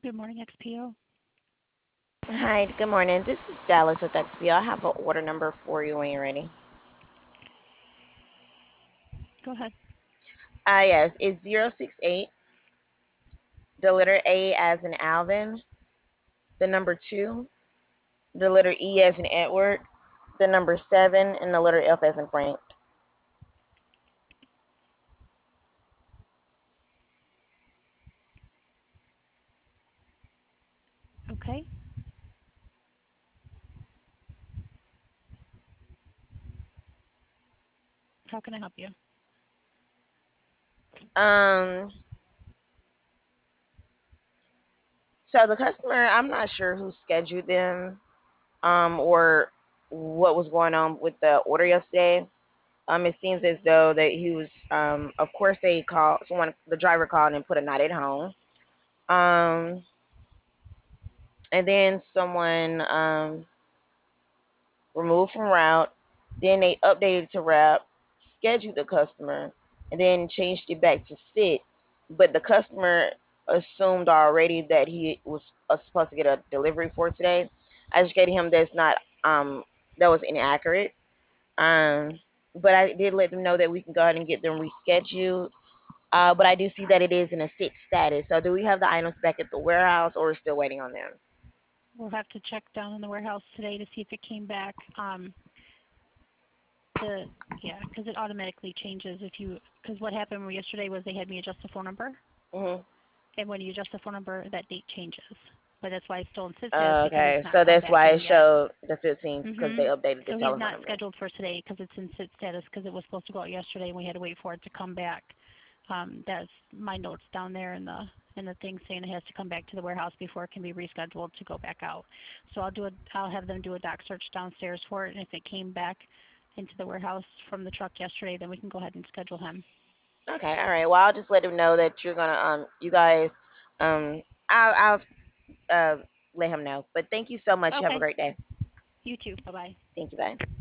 Good morning, XPO. Hi, good morning. This is Dallas with XP. I have an order number for you when you're ready. Go ahead. Yes, it's 068, the letter A as in Alvin, the number 2, the letter E as in Edward, the number 7, and the letter F as in Frank. Okay. How can I help you? Um, so the customer, I'm not sure who scheduled them, or what was going on with the order yesterday. It seems as though that he was, of course, they called someone, the driver called and put a not at home. Um, and then someone removed from route. Then they updated to route, scheduled the customer, and then changed it back to sit. But the customer assumed already that he was supposed to get a delivery for today. I educated him that's not that was inaccurate. Um, but I did let them know that we can go ahead and get them rescheduled. But I do see that it is in a sit status. So do we have the items back at the warehouse, or we're still waiting on them? We'll have to check down in the warehouse today to see if it came back. The Yeah, because it automatically changes if you. Because what happened yesterday was they had me adjust the phone number, Hmm. and when you adjust the phone number, that date changes. But that's why it's still in sit status because it's Okay, not so come that's back why in it yet. showed the 15th because they Mhm. updated the So he's telephone not number. scheduled for today because it's in sit status because it was supposed to go out yesterday and we had to wait for it to come back. That's my notes down there in the thing saying it has to come back to the warehouse before it can be rescheduled to go back out. So I'll have them do a dock search downstairs for it, and if it came back into the warehouse from the truck yesterday, then we can go ahead and schedule him. Okay, all right. Well, I'll just let them know that you're gonna you guys um I'll uh let him know. But thank you so much. You have a Okay. great day. You too. Bye bye. Thank you. Bye.